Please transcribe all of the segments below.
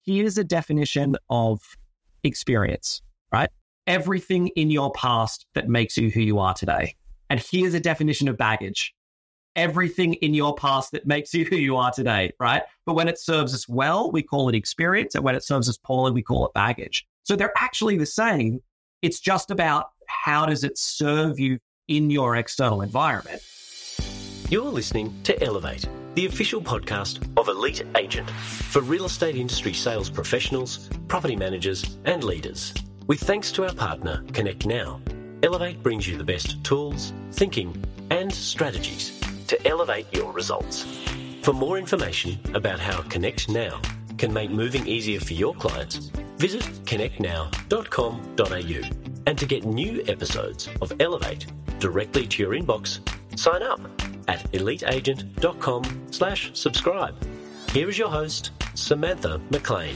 here's a definition of experience, right? Everything in your past that makes you who you are today. And here's a definition of baggage. Everything in your past that makes you who you are today, right? But when it serves us well, we call it experience. And when it serves us poorly, we call it baggage. So they're actually the same. It's just about how does it serve you in your external environment. You're listening to Elevate, the official podcast of Elite Agent for real estate industry sales professionals, property managers, and leaders. With thanks to our partner, Connect Now, Elevate brings you the best tools, thinking, and strategies to elevate your results. For more information about how Connect Now can make moving easier for your clients, visit connectnow.com.au. And to get new episodes of Elevate directly to your inbox, sign up at eliteagent.com/subscribe. Here is your host, Samantha McLean.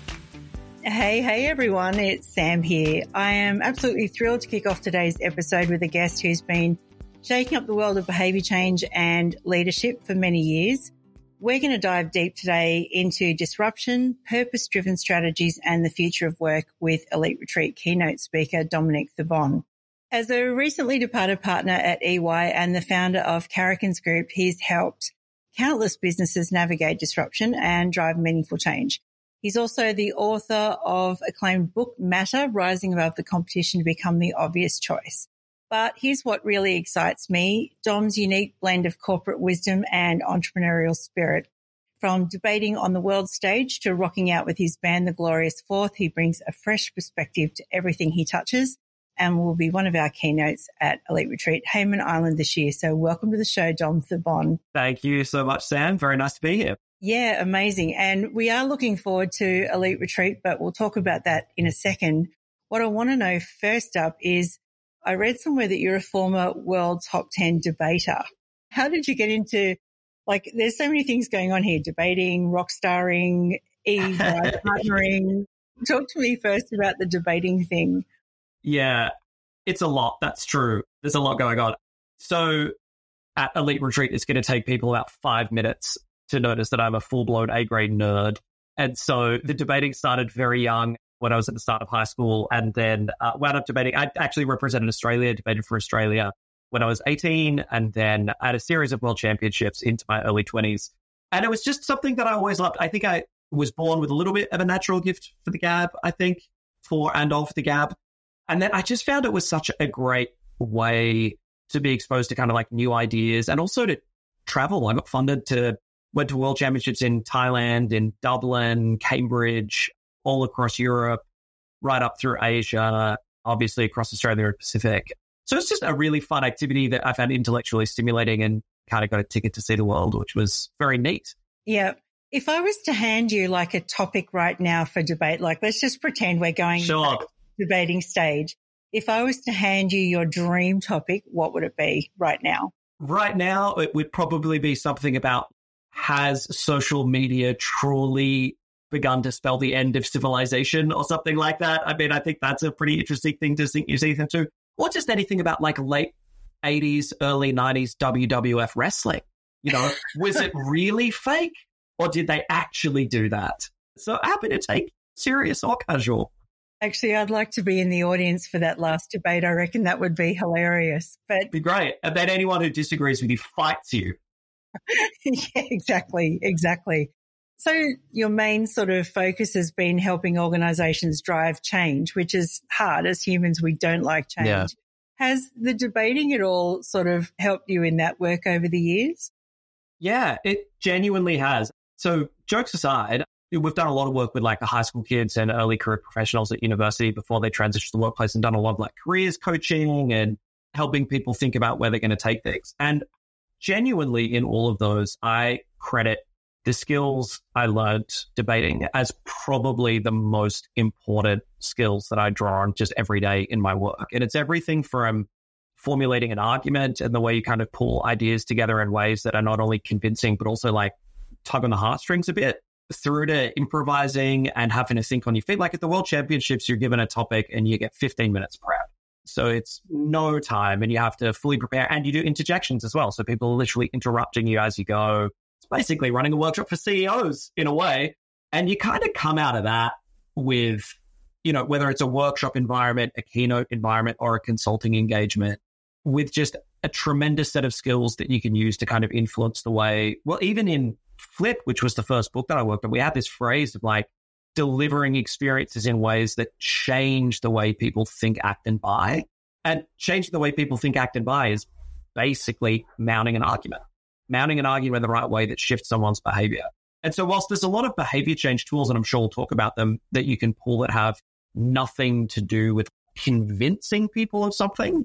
Hey everyone, it's Sam here. I am absolutely thrilled to kick off today's episode with a guest who's been shaking up the world of behaviour change and leadership for many years. We're going to dive deep today into disruption, purpose-driven strategies and the future of work with Elite Retreat keynote speaker Dominic Thibon. As a recently departed partner at EY and the founder of Carrikins Group, he's helped countless businesses navigate disruption and drive meaningful change. He's also the author of acclaimed book Matter, Rising Above the Competition to Become the Obvious Choice. But here's what really excites me, Dom's unique blend of corporate wisdom and entrepreneurial spirit. From debating on the world stage to rocking out with his band, The Glorious Fourth, he brings a fresh perspective to everything he touches and will be one of our keynotes at Elite Retreat Hayman Island this year. So welcome to the show, Dom Thibon. Thank you so much, Sam. Very nice to be here. Yeah, amazing. And we are looking forward to Elite Retreat, but we'll talk about that in a second. What I want to know first up is, I read somewhere that you're a former world top 10 debater. How did you get into, there's so many things going on here, debating, rock starring, partnering. Talk to me first about the debating thing. Yeah, it's a lot. That's true. There's a lot going on. So at Elite Retreat, it's going to take people about 5 minutes to notice that I'm a full-blown A-grade nerd. And so the debating started very young when I was at the start of high school, and then wound up debating. I actually represented Australia, debated for Australia when I was 18, and then I had a series of world championships into my early 20s. And it was just something that I always loved. I think I was born with a little bit of a natural gift for the gab, I think, for and of the gab. And then I just found it was such a great way to be exposed to kind of new ideas and also to travel. I got funded went to world championships in Thailand, in Dublin, Cambridge, all across Europe, right up through Asia, obviously across Australia and Pacific. So it's just a really fun activity that I found intellectually stimulating and kind of got a ticket to see the world, which was very neat. Yeah. If I was to hand you a topic right now for debate, let's just pretend we're going sure. Debating stage. If I was to hand you your dream topic, what would it be right now? Right now, it would probably be something about, has social media truly begun to spell the end of civilization or something like that? I mean, I think that's a pretty interesting thing to sink your teeth into. Or just anything about late 80s, early 90s WWF wrestling. Was it really fake or did they actually do that? So happy to take serious or casual. Actually, I'd like to be in the audience for that last debate. I reckon that would be hilarious. But be great. And then anyone who disagrees with you fights you. Yeah, exactly. So your main sort of focus has been helping organizations drive change, which is hard. As humans, we don't like change. Yeah. Has the debating at all sort of helped you in that work over the years? Yeah, it genuinely has. So jokes aside, we've done a lot of work with the high school kids and early career professionals at university before they transition to the workplace, and done a lot of careers coaching and helping people think about where they're going to take things. And genuinely in all of those, I credit the skills I learned debating as probably the most important skills that I draw on just every day in my work. And it's everything from formulating an argument and the way you kind of pull ideas together in ways that are not only convincing, but also tug on the heartstrings a bit, through to improvising and having to think on your feet. At the World Championships, you're given a topic and you get 15 minutes prep. So it's no time and you have to fully prepare, and you do interjections as well. So people are literally interrupting you as you go. It's basically running a workshop for CEOs in a way. And you kind of come out of that with, whether it's a workshop environment, a keynote environment, or a consulting engagement, with just a tremendous set of skills that you can use to kind of influence the way, well, even in Flip, which was the first book that I worked on, we had this phrase of like delivering experiences in ways that change the way people think, act, and buy. And changing the way people think, act, and buy is basically mounting an argument in the right way that shifts someone's behavior. And so whilst there's a lot of behavior change tools, and I'm sure we'll talk about them, that you can pull that have nothing to do with convincing people of something,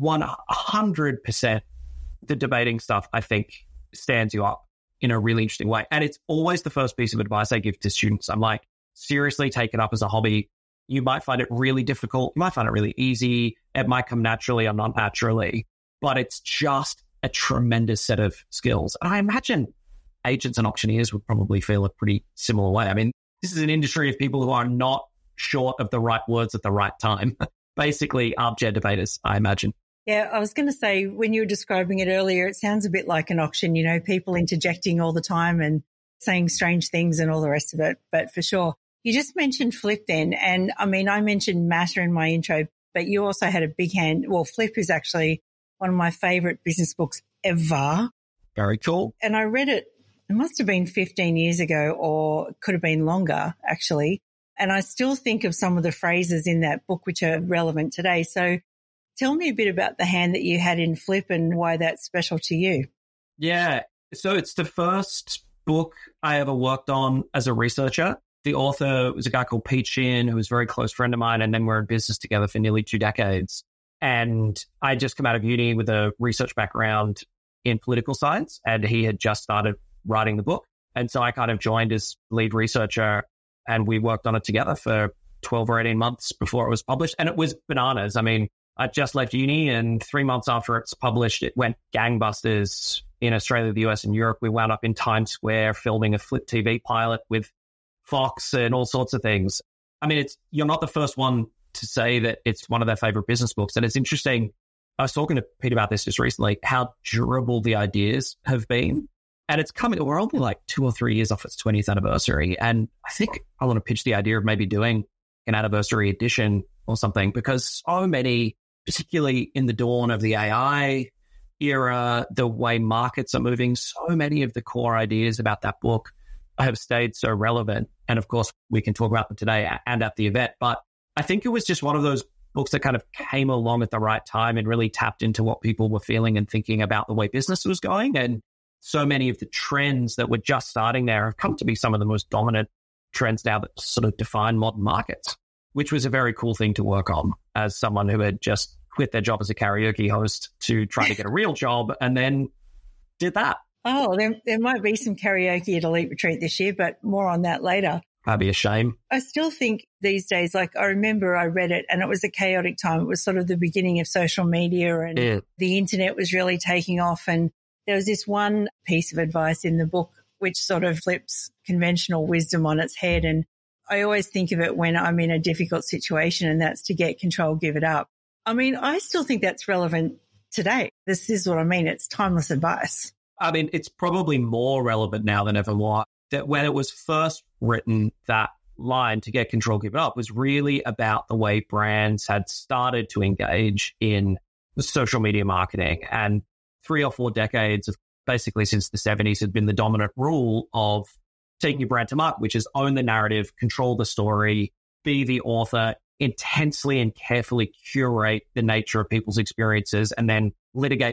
100% the debating stuff, I think, stands you up in a really interesting way. And it's always the first piece of advice I give to students. I'm like, seriously, take it up as a hobby. You might find it really difficult. You might find it really easy. It might come naturally or not naturally, but it's just a tremendous set of skills. And I imagine agents and auctioneers would probably feel a pretty similar way. I mean, this is an industry of people who are not short of the right words at the right time. Basically, armchair debaters, I imagine. Yeah, I was going to say, when you were describing it earlier, it sounds a bit like an auction, people interjecting all the time and saying strange things and all the rest of it. But for sure, you just mentioned Flip then. And I mean, I mentioned Matter in my intro, but you also had a big hand. Well, Flip is actually one of my favorite business books ever. Very cool. And I read it must have been 15 years ago, or could have been longer, actually. And I still think of some of the phrases in that book which are relevant today. So tell me a bit about the hand that you had in Flip and why that's special to you. Yeah. So it's the first book I ever worked on as a researcher. The author was a guy called Pete Sheehan, who was a very close friend of mine, and then we're in business together for nearly 2 decades. And I just come out of uni with a research background in political science, and he had just started writing the book. And so I kind of joined as lead researcher, and we worked on it together for 12 or 18 months before it was published. And it was bananas. I mean, I just left uni, and 3 months after it's published, it went gangbusters in Australia, the US, and Europe. We wound up in Times Square filming a Flip TV pilot with Fox and all sorts of things. I mean, you're not the first one to say that it's one of their favorite business books. And it's interesting. I was talking to Pete about this just recently, how durable the ideas have been. And it's coming, we're only like 2 or 3 years off its 20th anniversary. And I think I want to pitch the idea of maybe doing an anniversary edition or something, because so many, particularly in the dawn of the AI era, the way markets are moving, so many of the core ideas about that book have stayed so relevant. And of course, we can talk about them today and at the event. But I think it was just one of those books that kind of came along at the right time and really tapped into what people were feeling and thinking about the way business was going. And so many of the trends that were just starting there have come to be some of the most dominant trends now that sort of define modern markets, which was a very cool thing to work on as someone who had just quit their job as a karaoke host to try to get a real job and then did that. Oh, there might be some karaoke at Elite Retreat this year, but more on that later. That'd be a shame. I still think these days, like I remember I read it and it was a chaotic time. It was sort of the beginning of social media and the internet was really taking off. And there was this one piece of advice in the book which sort of flips conventional wisdom on its head. And I always think of it when I'm in a difficult situation, and that's to get control, give it up. I mean, I still think that's relevant today. This is what I mean. It's timeless advice. I mean, it's probably more relevant now than ever more. That when it was first written, that line, to get control, give it up, was really about the way brands had started to engage in social media marketing. And 3 or 4 decades of basically since the 70s had been the dominant rule of taking your brand to market, which is own the narrative, control the story, be the author, intensely and carefully curate the nature of people's experiences, and then litigate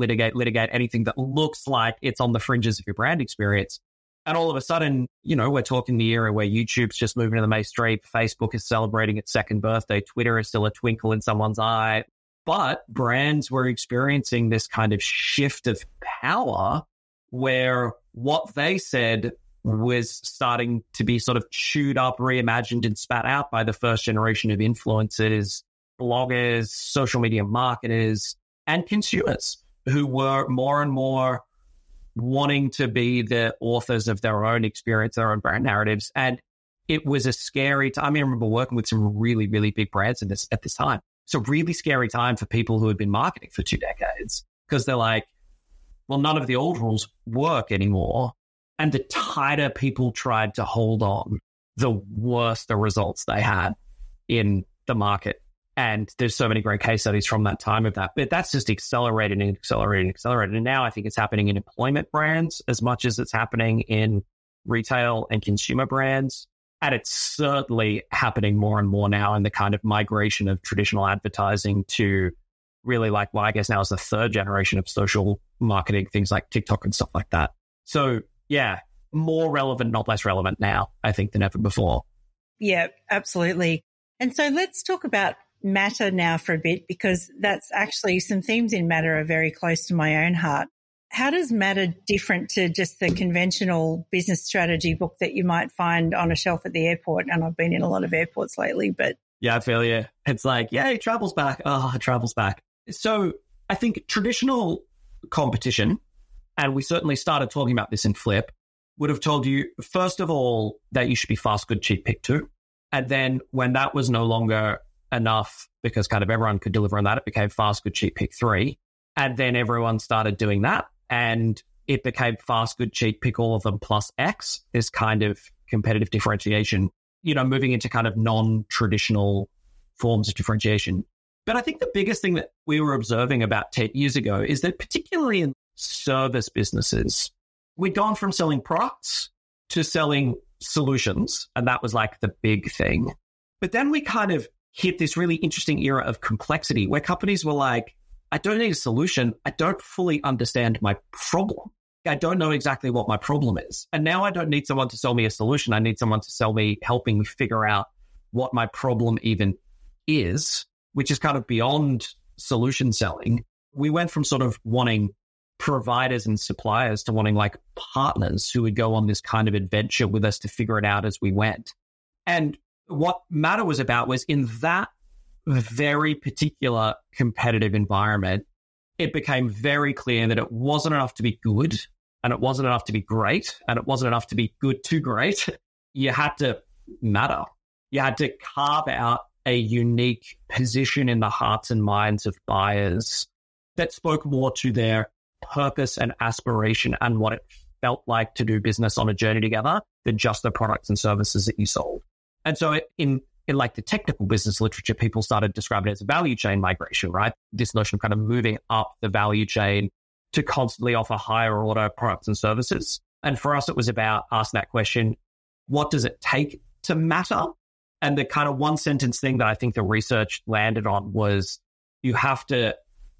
anything that looks like it's on the fringes of your brand experience. And all of a sudden, we're talking the era where YouTube's just moving to the mainstream, Facebook is celebrating its 2nd birthday, Twitter is still a twinkle in someone's eye. But brands were experiencing this kind of shift of power where what they said was starting to be sort of chewed up, reimagined, and spat out by the first generation of influencers, bloggers, social media marketers, and consumers who were more and more wanting to be the authors of their own experience, their own brand narratives. And it was a scary time. I remember working with some really, really big brands at this time. It's a really scary time for people who had been marketing for 2 decades, because they're like, well, none of the old rules work anymore. And the tighter people tried to hold on, the worse the results they had in the market. And there's so many great case studies from that time of that. But that's just accelerated and accelerated and accelerated. And now I think it's happening in employment brands as much as it's happening in retail and consumer brands. And it's certainly happening more and more now in the kind of migration of traditional advertising to really like, well, I guess now it's the third generation of social marketing, things like TikTok and stuff like that. So yeah, more relevant, not less relevant now, I think, than ever before. Yeah, absolutely. And so let's talk about Matter now for a bit, because that's actually some themes in Matter are very close to my own heart. How does Matter different to just the conventional business strategy book that you might find on a shelf at the airport? And I've been in a lot of airports lately, but... Yeah, I feel you. It's like, yay, travel's back. Oh, travel's back. So I think traditional competition, and we certainly started talking about this in Flip, would have told you, first of all, that you should be fast, good, cheap, pick two. And then when that was no longer enough, because kind of everyone could deliver on that, it became fast, good, cheap, pick three. And then everyone started doing that. And it became fast, good, cheap, pick all of them plus X, this kind of competitive differentiation, moving into kind of non-traditional forms of differentiation. But I think the biggest thing that we were observing about 10 years ago is that particularly in service businesses, we'd gone from selling products to selling solutions. And that was like the big thing. But then we kind of hit this really interesting era of complexity where companies were like, I don't need a solution. I don't fully understand my problem. I don't know exactly what my problem is. And now I don't need someone to sell me a solution. I need someone to sell me, helping me figure out what my problem even is, which is kind of beyond solution selling. We went from sort of wanting providers and suppliers to wanting like partners who would go on this kind of adventure with us to figure it out as we went. And what Matter was about was in that very particular competitive environment, it became very clear that it wasn't enough to be good, and it wasn't enough to be great, and it wasn't enough to be good to great. You had to matter. You had to carve out a unique position in the hearts and minds of buyers that spoke more to their purpose and aspiration and what it felt like to do business on a journey together than just the products and services that you sold. And so in like the technical business literature, people started describing it as a value chain migration, right? This notion of kind of moving up the value chain to constantly offer higher order products and services. And for us, it was about asking that question, what does it take to matter? And the kind of one sentence thing that I think the research landed on was you have to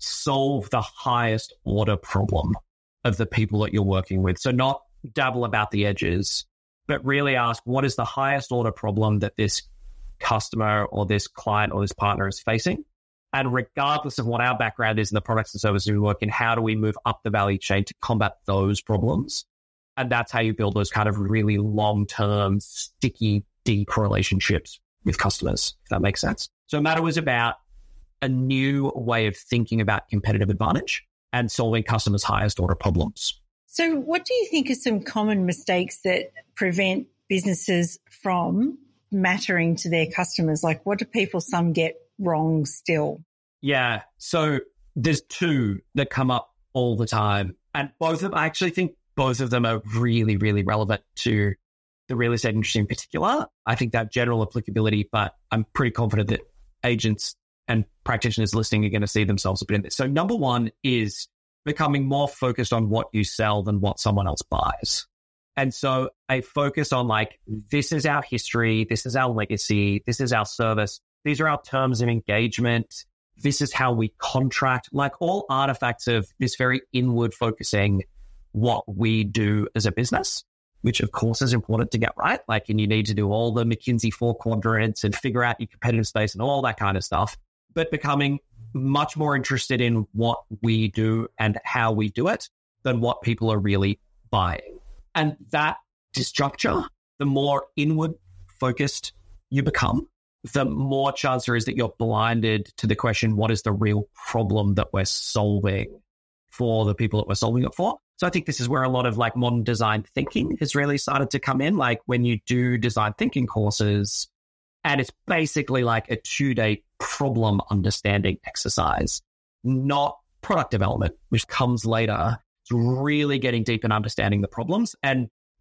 solve the highest order problem of the people that you're working with. So not dabble about the edges, but really ask, what is the highest order problem that this customer or this client or this partner is facing? And regardless of what our background is in the products and services we work in, how do we move up the value chain to combat those problems? And that's how you build those kind of really long-term, sticky, deep relationships with customers, if that makes sense. So Matter was about a new way of thinking about competitive advantage and solving customers' highest order problems. So what do you think are some common mistakes that prevent businesses from mattering to their customers? Like, what do some get wrong still? Yeah. So there's two that come up all the time. And I actually think both of them are really, really relevant to the real estate industry in particular. I think that general applicability, but I'm pretty confident that agents and practitioners listening are going to see themselves a bit in this. So number one is becoming more focused on what you sell than what someone else buys. And so a focus on like, this is our history, this is our legacy, this is our service, these are our terms of engagement, this is how we contract, like all artifacts of this very inward focusing what we do as a business, which of course is important to get right. Like, and you need to do all the McKinsey 4 quadrants and figure out your competitive space and all that kind of stuff, but becoming much more interested in what we do and how we do it than what people are really buying. And that disjuncture, the more inward focused you become, the more chance there is that you're blinded to the question, what is the real problem that we're solving for the people that we're solving it for? So I think this is where a lot of like modern design thinking has really started to come in. Like when you do design thinking courses, and it's basically like a 2-day problem understanding exercise, not product development, which comes later. It's really getting deep in understanding the problems. And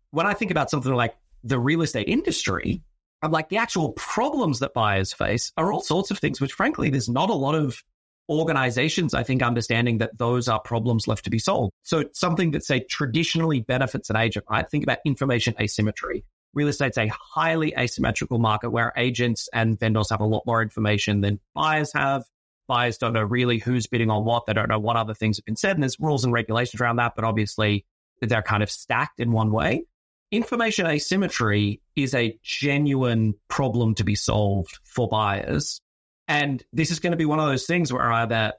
when I think about something like the real estate industry, I'm like, the actual problems that buyers face are all sorts of things, which frankly, there's not a lot of organizations, I think, understanding that those are problems left to be solved. So something that, say, traditionally benefits an agent, right? Think about information asymmetry. Real estate's a highly asymmetrical market where agents and vendors have a lot more information than buyers have. Buyers don't know really who's bidding on what. They don't know what other things have been said. And there's rules and regulations around that, but obviously they're kind of stacked in one way. Information asymmetry is a genuine problem to be solved for buyers. And this is going to be one of those things where either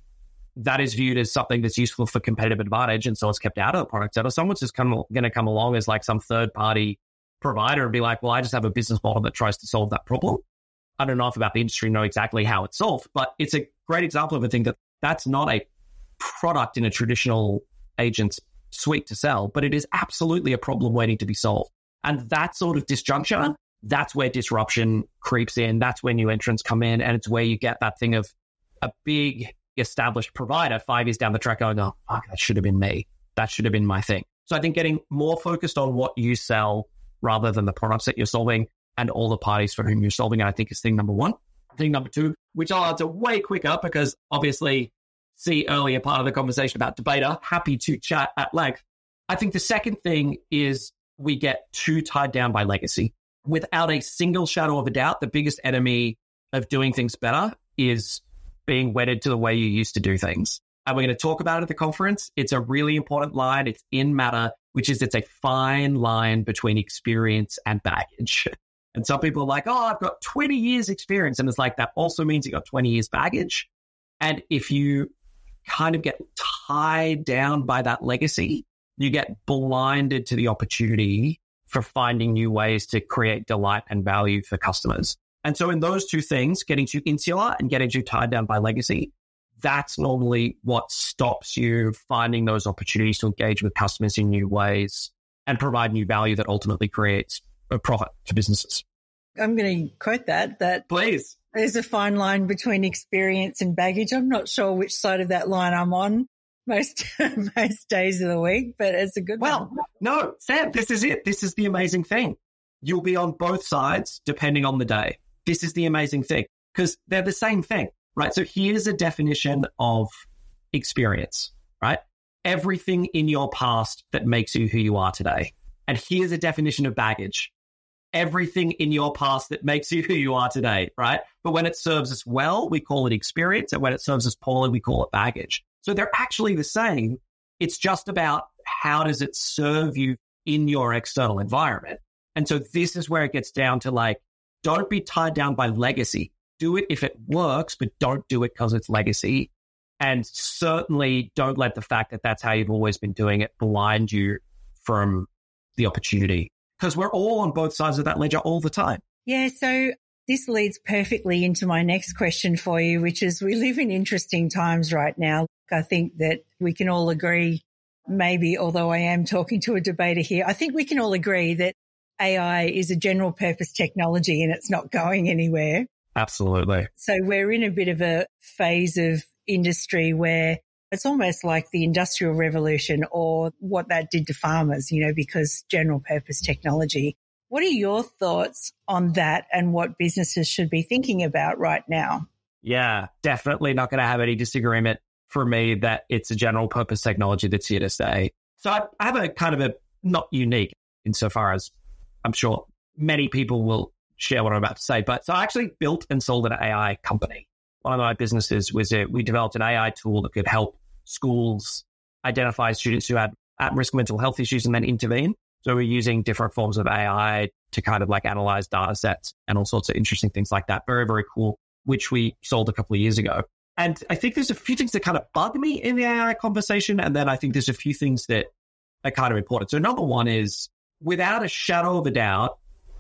that is viewed as something that's useful for competitive advantage, and so it's kept out of the product set, or someone's just going to come along as like some third-party provider and be like, well, I just have a business model that tries to solve that problem. I don't know enough about the industry to know exactly how it's solved, but it's a great example of a thing that's not a product in a traditional agent's suite to sell, but it is absolutely a problem waiting to be solved. And that sort of disjuncture, that's where disruption creeps in. That's where new entrants come in. And it's where you get that thing of a big established provider 5 years down the track going, oh, fuck, that should have been me. That should have been my thing. So I think getting more focused on what you sell rather than the products that you're solving and all the parties for whom you're solving it, I think is thing number one. Thing number two, which I'll answer way quicker because obviously see earlier part of the conversation about debater, happy to chat at length. I think the second thing is we get too tied down by legacy. Without a single shadow of a doubt, the biggest enemy of doing things better is being wedded to the way you used to do things. And we're going to talk about it at the conference. It's a really important line. It's in Matter, which is it's a fine line between experience and baggage. And some people are like, oh, I've got 20 years experience. And it's like, that also means you got 20 years baggage. And if you kind of get tied down by that legacy, you get blinded to the opportunity for finding new ways to create delight and value for customers. And so in those two things, getting too insular and getting too tied down by legacy, that's normally what stops you finding those opportunities to engage with customers in new ways and provide new value that ultimately creates a profit for businesses. I'm going to quote that please. There's a fine line between experience and baggage. I'm not sure which side of that line I'm on most days of the week, but it's a good one. Well, no, Sam, this is it. This is the amazing thing. You'll be on both sides depending on the day. This is the amazing thing because they're the same thing, right? So here's a definition of experience, right? Everything in your past that makes you who you are today. And here's a definition of baggage. Everything in your past that makes you who you are today, right? But when it serves us well, we call it experience. And when it serves us poorly, we call it baggage. So they're actually the same. It's just about how does it serve you in your external environment. And so this is where it gets down to like, don't be tied down by legacy. Do it if it works, but don't do it because it's legacy. And certainly don't let the fact that that's how you've always been doing it blind you from the opportunity. Because we're all on both sides of that ledger all the time. Yeah, so this leads perfectly into my next question for you, which is we live in interesting times right now. I think that we can all agree, maybe, although I am talking to a debater here, I think we can all agree that AI is a general purpose technology and it's not going anywhere. Absolutely. So we're in a bit of a phase of industry where it's almost like the Industrial Revolution or what that did to farmers, because general purpose technology. What are your thoughts on that and what businesses should be thinking about right now? Yeah, definitely not going to have any disagreement for me that it's a general purpose technology that's here to stay. So I have a kind of a not unique insofar as I'm sure many people will share what I'm about to say. But so I actually built and sold an AI company. One of my businesses was we developed an AI tool that could help schools identify students who had at-risk mental health issues and then intervene. So we're using different forms of AI to kind of like analyze data sets and all sorts of interesting things like that. Very, very cool, which we sold a couple of years ago. And I think there's a few things that kind of bug me in the AI conversation. And then I think there's a few things that are kind of important. So number one is, without a shadow of a doubt,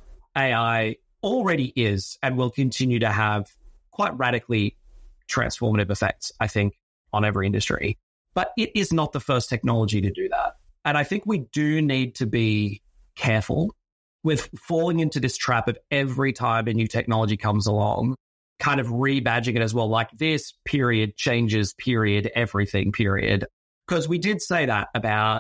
AI already is and will continue to have quite radically transformative effects, I think, on every industry. But it is not the first technology to do that. And I think we do need to be careful with falling into this trap of every time a new technology comes along, kind of rebadging it as well, like this period changes period, everything period. Because we did say that about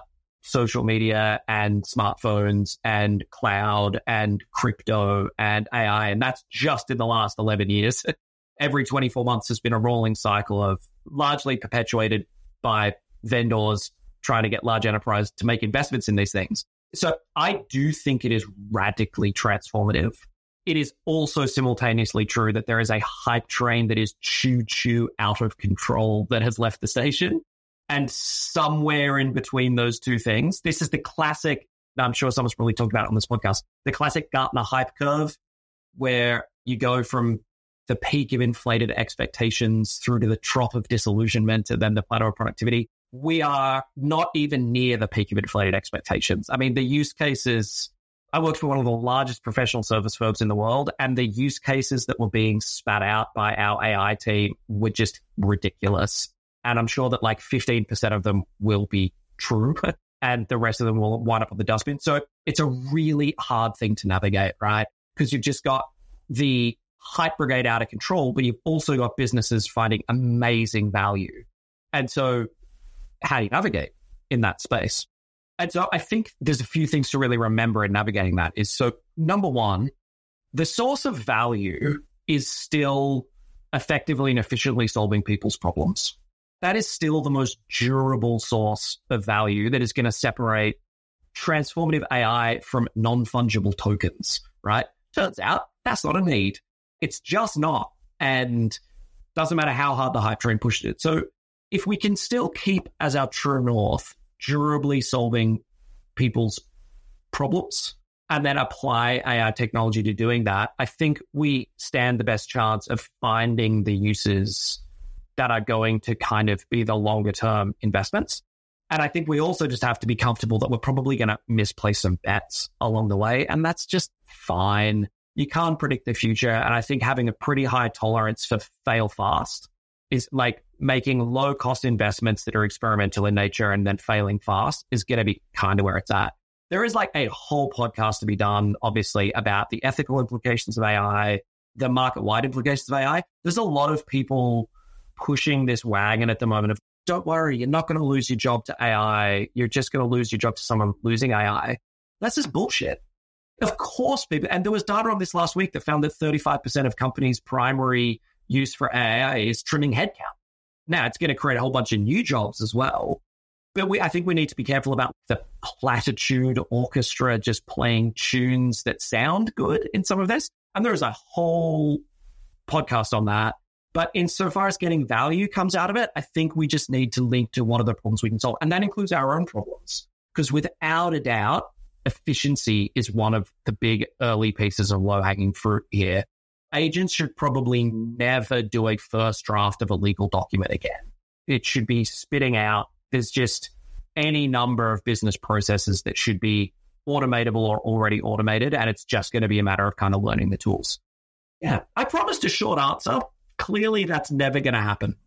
social media and smartphones and cloud and crypto and AI. And that's just in the last 11 years. Every 24 months has been a rolling cycle of largely perpetuated by vendors trying to get large enterprise to make investments in these things. So I do think it is radically transformative. It is also simultaneously true that there is a hype train that is choo-choo out of control that has left the station. And somewhere in between those two things, this is the classic, I'm sure someone's probably talked about it on this podcast, the classic Gartner hype curve, where you go from the peak of inflated expectations through to the trough of disillusionment and then the plateau of productivity. We are not even near the peak of inflated expectations. I mean, the use cases, I worked for one of the largest professional service firms in the world, and the use cases that were being spat out by our AI team were just ridiculous. And I'm sure that like 15% of them will be true and the rest of them will wind up on the dustbin. So it's a really hard thing to navigate, right? Because you've just got the hype brigade out of control, but you've also got businesses finding amazing value. And so how do you navigate in that space? And so I think there's a few things to really remember in navigating that is, so number one, the source of value is still effectively and efficiently solving people's problems. That is still the most durable source of value that is going to separate transformative AI from non-fungible tokens, right? Turns out that's not a need. It's just not. And doesn't matter how hard the hype train pushed it. So if we can still keep as our true north durably solving people's problems and then apply AI technology to doing that, I think we stand the best chance of finding the uses that are going to kind of be the longer term investments. And I think we also just have to be comfortable that we're probably going to misplace some bets along the way. And that's just fine. You can't predict the future. And I think having a pretty high tolerance for fail fast is like making low cost investments that are experimental in nature and then failing fast is going to be kind of where it's at. There is like a whole podcast to be done, obviously, about the ethical implications of AI, the market-wide implications of AI. There's a lot of people pushing this wagon at the moment of, don't worry, you're not going to lose your job to AI. You're just going to lose your job to someone losing AI. That's just bullshit. Of course, people, and there was data on this last week that found that 35% of companies' primary use for AI is trimming headcount. Now, it's going to create a whole bunch of new jobs as well. But I think we need to be careful about the platitude orchestra just playing tunes that sound good in some of this. And there is a whole podcast on that. But insofar as getting value comes out of it, I think we just need to link to what are the problems we can solve. And that includes our own problems. Because without a doubt, efficiency is one of the big early pieces of low-hanging fruit here. Agents should probably never do a first draft of a legal document again. It should be spitting out. There's just any number of business processes that should be automatable or already automated, and it's just going to be a matter of kind of learning the tools. Yeah, I promised a short answer. Clearly, that's never going to happen.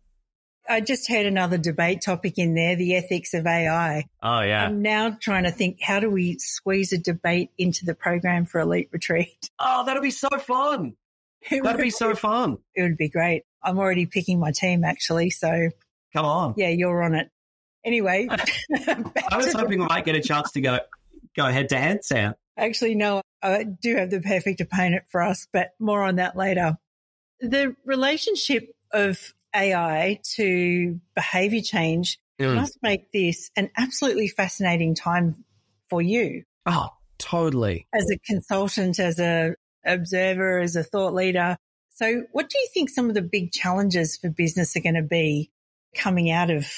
I just heard another debate topic in there, the ethics of AI. Oh, yeah. I'm now trying to think, how do we squeeze a debate into the program for Elite Retreat? Oh, that'll be so fun. That'd be so fun. It would be great. I'm already picking my team, actually. So, come on. Yeah, you're on it. Anyway. I was hoping we might get a chance to go head to head, Sam. Actually, no, I do have the perfect opponent for us, but more on that later. The relationship of AI to behavior change must make this an absolutely fascinating time for you. Oh, totally. As a consultant, as a observer, as a thought leader. So what do you think some of the big challenges for business are going to be coming out of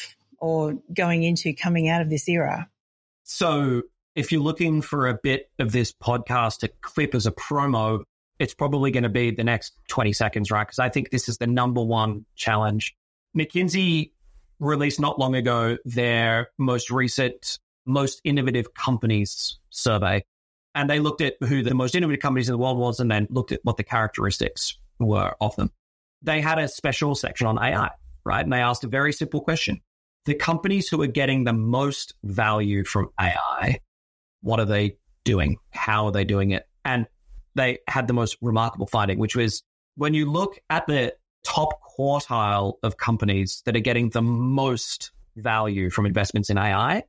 this era? So if you're looking for a bit of this podcast to clip as a promo, it's probably going to be the next 20 seconds, right? Because I think this is the number one challenge. McKinsey released not long ago their most recent, most innovative companies survey. And they looked at who the most innovative companies in the world was and then looked at what the characteristics were of them. They had a special section on AI, right? And they asked a very simple question. The companies who are getting the most value from AI, what are they doing? How are they doing it? And they had the most remarkable finding, which was when you look at the top quartile of companies that are getting the most value from investments in AI,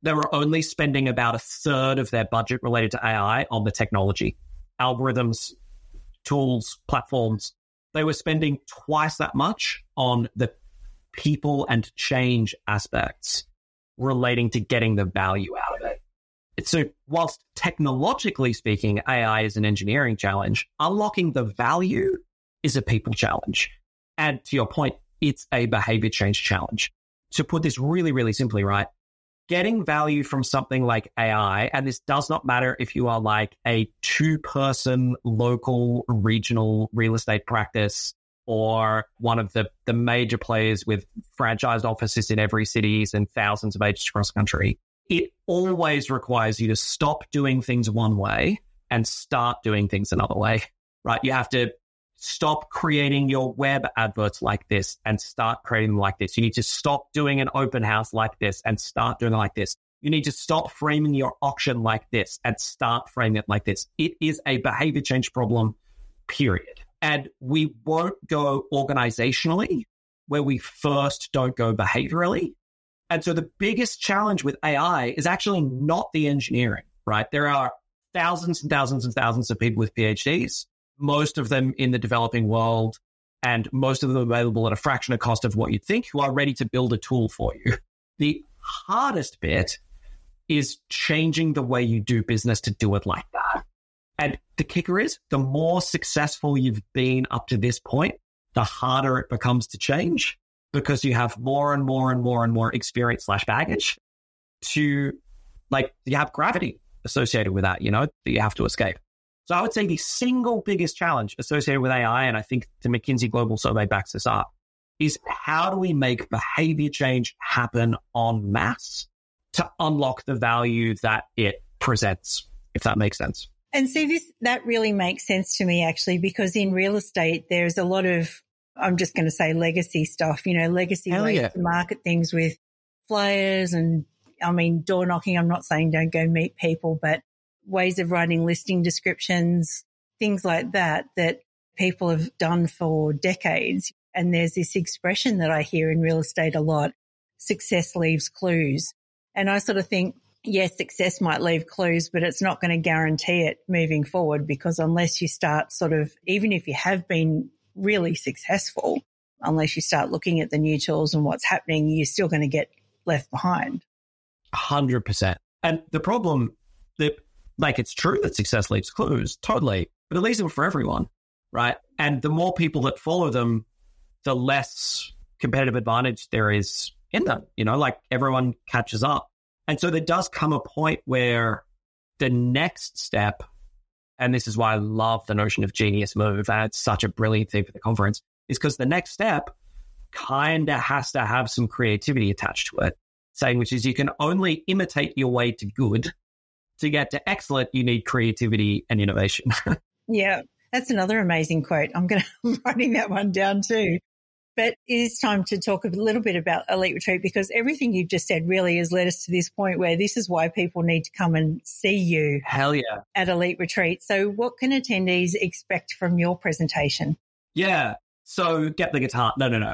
they were only spending about a third of their budget related to AI on the technology, algorithms, tools, platforms. They were spending twice that much on the people and change aspects relating to getting the value out of it. So whilst technologically speaking, AI is an engineering challenge, unlocking the value is a people challenge. And to your point, it's a behavior change challenge. To put this really, really simply, right? Getting value from something like AI, and this does not matter if you are like a 2-person local regional real estate practice or one of the major players with franchised offices in every cities and thousands of agents across the country. It always requires you to stop doing things one way and start doing things another way, right? You have to stop creating your web adverts like this and start creating them like this. You need to stop doing an open house like this and start doing it like this. You need to stop framing your auction like this and start framing it like this. It is a behavior change problem, period. And we won't go organizationally where we first don't go behaviorally. And so the biggest challenge with AI is actually not the engineering, right? There are thousands and thousands and thousands of people with PhDs, most of them in the developing world, and most of them available at a fraction of cost of what you'd think, who are ready to build a tool for you. The hardest bit is changing the way you do business to do it like that. And the kicker is, the more successful you've been up to this point, the harder it becomes to change, because you have more and more and more and more experience / baggage to, like, you have gravity associated with that, that you have to escape. So I would say the single biggest challenge associated with AI, and I think the McKinsey Global Survey backs this up, is how do we make behavior change happen en masse to unlock the value that it presents, if that makes sense. And see, that really makes sense to me, actually, because in real estate, there's a lot of, I'm just going to say legacy stuff, legacy ways to market things with flyers and, door knocking. I'm not saying don't go meet people, but ways of writing listing descriptions, things like that people have done for decades. And there's this expression that I hear in real estate a lot, success leaves clues. And I sort of think, yes, success might leave clues, but it's not going to guarantee it moving forward, because unless you start sort of, even if you have been really successful, unless you start looking at the new tools and what's happening, you're still going to get left behind. 100%. And the problem that, it's true that success leaves clues, totally, but it leaves them for everyone, right? And the more people that follow them, the less competitive advantage there is in them, everyone catches up. And so there does come a point where the next step, and this is why I love the notion of genius move, and it's such a brilliant thing for the conference, is because the next step kind of has to have some creativity attached to it, saying, which is you can only imitate your way to good. To get to excellent, you need creativity and innovation. Yeah, that's another amazing quote. I'm writing that one down too. But it is time to talk a little bit about Elite Retreat, because everything you've just said really has led us to this point where this is why people need to come and see you. Hell yeah. At Elite Retreat. So what can attendees expect from your presentation? Yeah. So get the guitar. No.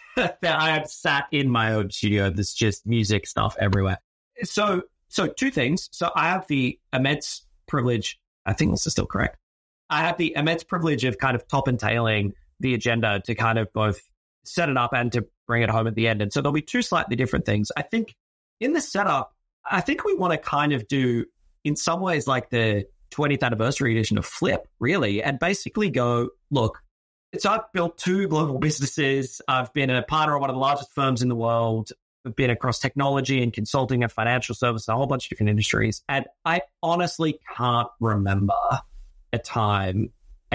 I am sat in my own studio. There's just music stuff everywhere. So two things. So I have the immense privilege, I think this is still correct. I have the immense privilege of kind of top and tailing the agenda to kind of both set it up and to bring it home at the end. And so there'll be two slightly different things. I think in the setup, I think we want to kind of do, in some ways, like the 20th anniversary edition of Flip, really, and basically go, look, so I've built 2 global businesses. I've been a partner of one of the largest firms in the world. I've been across technology and consulting and financial services, a whole bunch of different industries. And I honestly can't remember a time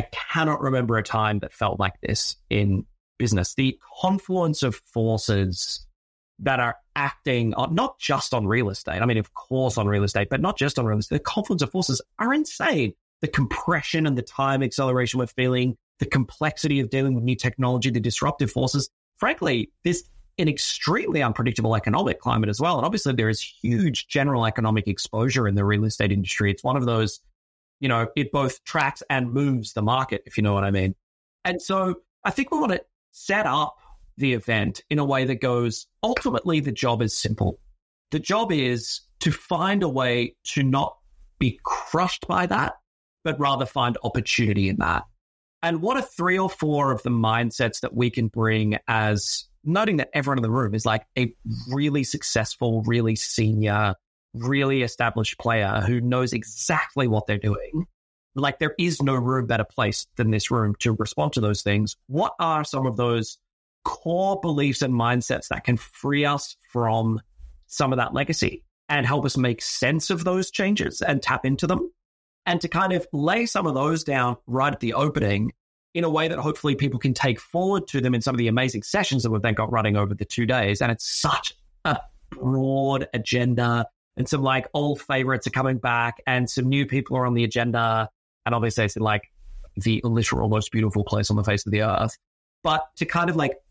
that felt like this in business. The confluence of forces that are acting on, not just on real estate. I mean, of course on real estate, but not just on real estate. The confluence of forces are insane. The compression and the time acceleration we're feeling, the complexity of dealing with new technology, the disruptive forces. Frankly, there's an extremely unpredictable economic climate as well. And obviously there is huge general economic exposure in the real estate industry. It's one of those, it both tracks and moves the market, if you know what I mean. And so I think we want to set up the event in a way that goes, ultimately, the job is simple. The job is to find a way to not be crushed by that, but rather find opportunity in that. And what are 3 or 4 of the mindsets that we can bring, as noting that everyone in the room is like a really successful, really senior, really established player who knows exactly what they're doing. Like, there is no room better place than this room to respond to those things. What are some of those core beliefs and mindsets that can free us from some of that legacy and help us make sense of those changes and tap into them? And to kind of lay some of those down right at the opening in a way that hopefully people can take forward to them in some of the amazing sessions that we've then got running over the 2 days. And it's such a broad agenda, and some like old favorites are coming back and some new people are on the agenda. And obviously it's like the literal most beautiful place on the face of the earth. But to kind of like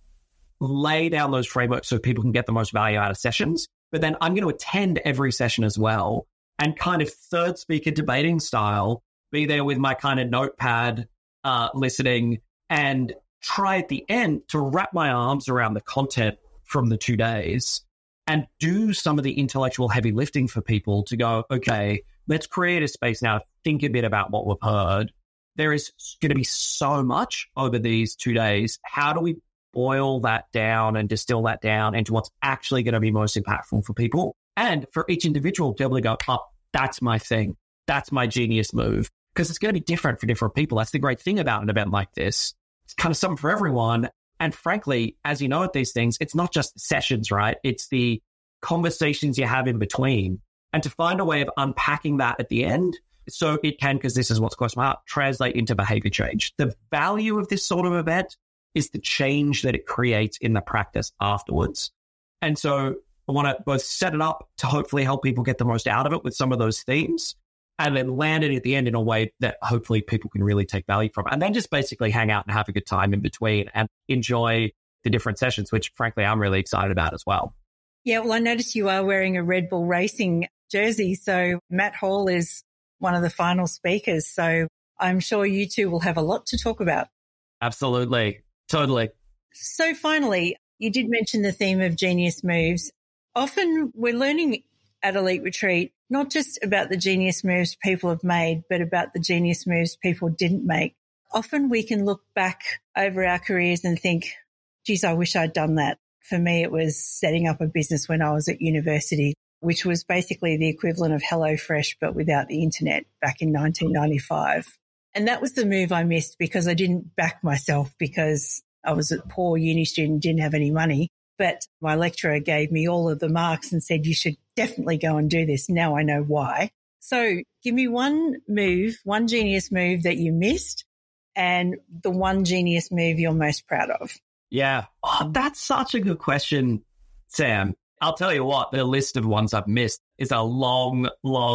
lay down those frameworks so people can get the most value out of sessions. But then I'm going to attend every session as well, and kind of third speaker debating style, be there with my kind of notepad, listening, and try at the end to wrap my arms around the content from the 2 days and do some of the intellectual heavy lifting for people to go, okay, let's create a space now to think a bit about what we've heard. There is going to be so much over these 2 days. How do we boil that down and distill that down into what's actually going to be most impactful for people? And for each individual to be able to go, oh, that's my thing. That's my genius move. Because it's going to be different for different people. That's the great thing about an event like this. It's kind of something for everyone. And frankly, as you know at these things, it's not just the sessions, right? It's the conversations you have in between. And to find a way of unpacking that at the end, so it can, because this is what's close to my heart, translate into behavior change. The value of this sort of event is the change that it creates in the practice afterwards. And so I want to both set it up to hopefully help people get the most out of it with some of those themes, and then land it at the end in a way that hopefully people can really take value from. And then just basically hang out and have a good time in between and enjoy the different sessions, which frankly I'm really excited about as well. Yeah, well, I noticed you are wearing a Red Bull Racing jersey. So Matt Hall is one of the final speakers. So I'm sure you two will have a lot to talk about. Absolutely. Totally. So finally, you did mention the theme of genius moves. Often we're learning at Elite Retreat not just about the genius moves people have made, but about the genius moves people didn't make. Often we can look back over our careers and think, geez, I wish I'd done that. For me, it was setting up a business when I was at university, which was basically the equivalent of HelloFresh, but without the internet back in 1995. And that was the move I missed because I didn't back myself because I was a poor uni student, didn't have any money. But my lecturer gave me all of the marks and said, you should definitely go and do this. Now I know why. So give me one move, one genius move that you missed, and the one genius move you're most proud of. Yeah. Oh, that's such a good question, Sam. I'll tell you what, the list of ones I've missed is a long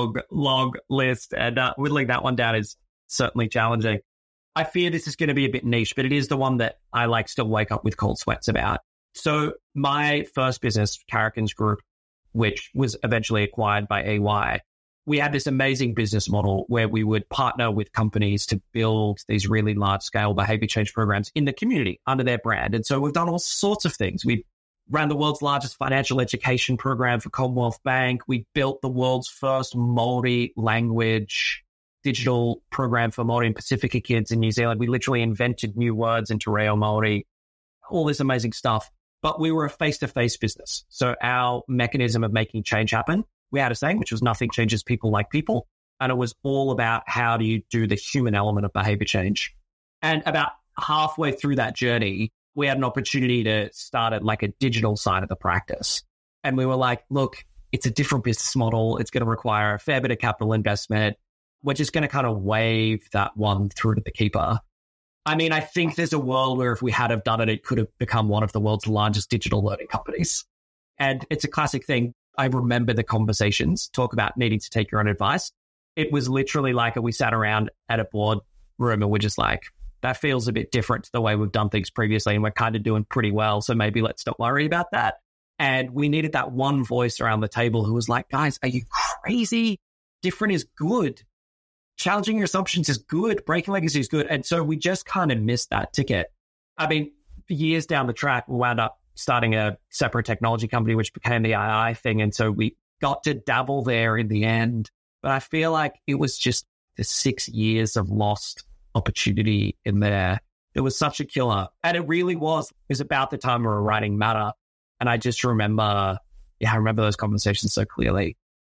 list. And whittling that one down is certainly challenging. I fear this is going to be a bit niche, but it is the one that I still wake up with cold sweats about. So my first business, Carrikins Group, which was eventually acquired by AY, we had this amazing business model where we would partner with companies to build these really large-scale behavior change programs in the community under their brand. And so we've done all sorts of things. We ran the world's largest financial education program for Commonwealth Bank. We built the world's first multi-language digital program for Maori and Pacifica kids in New Zealand. We literally invented new words into Reo Maori, all this amazing stuff. But we were a face-to-face business. So our mechanism of making change happen, we had a saying, which was nothing changes people like people. And it was all about how do you do the human element of behavior change. And about halfway through that journey, we had an opportunity to start at a digital side of the practice. And we were like, look, it's a different business model. It's going to require a fair bit of capital investment. We're just going to kind of wave that one through to the keeper. I mean, I think there's a world where if we had have done it, it could have become one of the world's largest digital learning companies. And it's a classic thing. I remember the conversations, talk about needing to take your own advice. It was literally we sat around at a board room and we're just like, that feels a bit different to the way we've done things previously. And we're kind of doing pretty well. So maybe let's not worry about that. And we needed that one voice around the table who was like, guys, are you crazy? Different is good. Challenging your assumptions is good. Breaking legacy is good. And so we just kind of missed that ticket. I mean, years down the track, we wound up starting a separate technology company, which became the II thing. And so we got to dabble there in the end. But I feel like it was just the 6 years of lost opportunity in there. It was such a killer. And it really was. It was about the time we were writing Matter. And I just remember, I remember those conversations so clearly.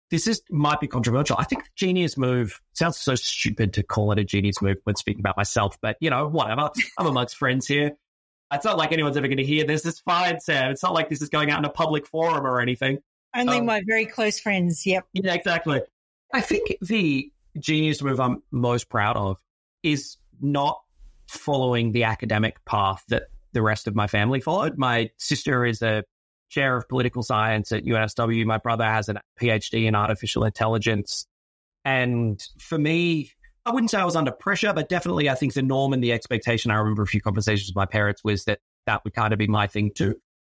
Might be controversial. I think the genius move sounds so stupid to call it a genius move when speaking about myself, but whatever. I'm amongst friends here. It's not like anyone's ever going to hear this. It's fine, Sam. It's not like this is going out in a public forum or anything. Only my very close friends. Yep. Yeah, exactly. I think the genius move I'm most proud of is not following the academic path that the rest of my family followed. My sister is a chair of political science at UNSW. My brother has a PhD in artificial intelligence. And for me, I wouldn't say I was under pressure, but definitely I think the norm and the expectation, I remember a few conversations with my parents, was that would kind of be my thing too.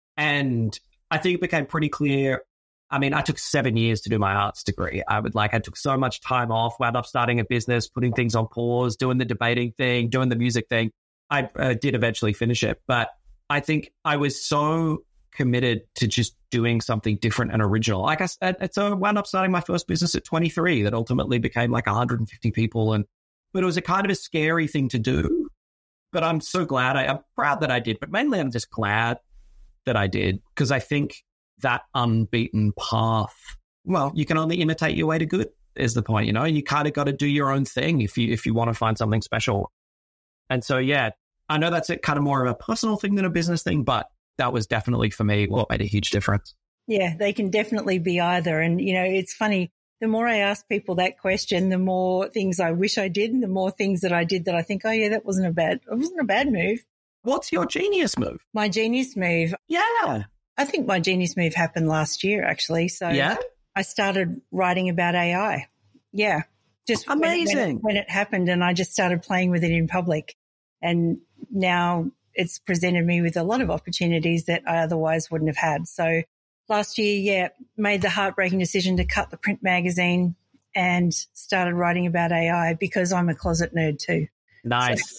And I think it became pretty clear. I mean, I took 7 years to do my arts degree. I took so much time off, wound up starting a business, putting things on pause, doing the debating thing, doing the music thing. I did eventually finish it, but I think I was so committed to just doing something different and original. Like I said, so I wound up starting my first business at 23 that ultimately became like 150 people. But it was a kind of a scary thing to do. But I'm so glad. I'm proud that I did, but mainly I'm just glad that I did, because I think that unbeaten path, well, you can only imitate your way to good is the point, you kind of got to do your own thing if you want to find something special. And so, yeah, I know that's kind of more of a personal thing than a business thing, but that was definitely for me what made a huge difference. Yeah, they can definitely be either. And, it's funny, the more I ask people that question, the more things I wish I did and the more things that I did that I think, oh, yeah, it wasn't a bad move. What's your genius move? My genius move? Yeah. I think my genius move happened last year, actually. So yeah? I started writing about AI. Yeah. Just amazing. When it happened, and I just started playing with it in public. And now it's presented me with a lot of opportunities that I otherwise wouldn't have had. So last year, made the heartbreaking decision to cut the print magazine and started writing about AI because I'm a closet nerd too. Nice.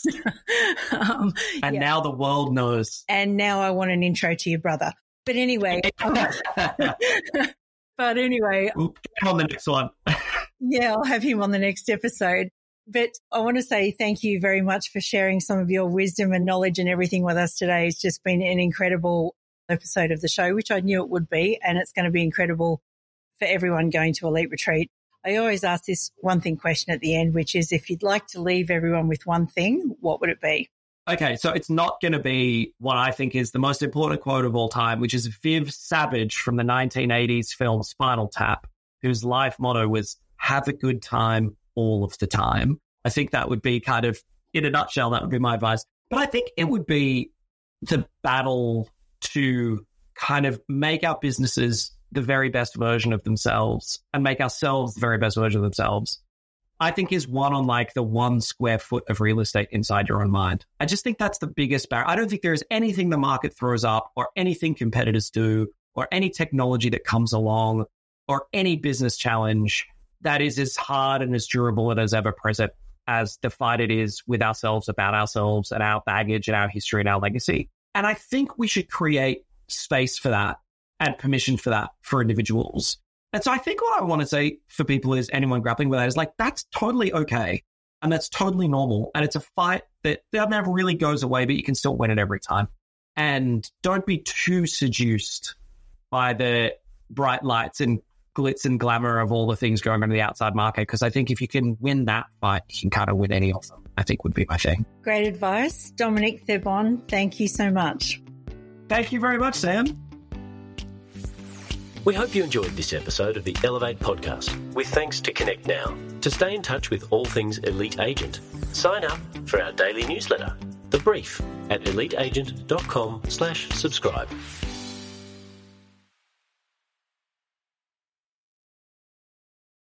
So, now the world knows. And now I want an intro to your brother. But anyway. We'll get him on the next one. Yeah, I'll have him on the next episode. But I want to say thank you very much for sharing some of your wisdom and knowledge and everything with us today. It's just been an incredible episode of the show, which I knew it would be, and it's going to be incredible for everyone going to Elite Retreat. I always ask this one thing question at the end, which is if you'd like to leave everyone with one thing, what would it be? Okay, so it's not going to be what I think is the most important quote of all time, which is Viv Savage from the 1980s film Spinal Tap, whose life motto was, have a good time all of the time. I think that would be kind of, in a nutshell, that would be my advice. But I think it would be the battle to kind of make our businesses the very best version of themselves and make ourselves the very best version of themselves. I think is won on like the 1 square foot of real estate inside your own mind. I just think that's the biggest barrier. I don't think there is anything the market throws up or anything competitors do or any technology that comes along or any business challenge that is as hard and as durable and as ever present as the fight it is with ourselves, about ourselves and our baggage and our history and our legacy. And I think we should create space for that and permission for that for individuals. And so I think what I want to say for people is anyone grappling with that is like, that's totally okay. And that's totally normal. And it's a fight that never really goes away, but you can still win it every time. And don't be too seduced by the bright lights and glitz and glamour of all the things going on in the outside market. Because I think if you can win that fight, you can kind of win any of them, I think would be my thing. Great advice. Dominic Thebon, thank you so much. Thank you very much, Sam. We hope you enjoyed this episode of the Elevate podcast, with thanks to Connect Now. To stay in touch with all things Elite Agent, sign up for our daily newsletter, The Brief, at eliteagent.com/subscribe.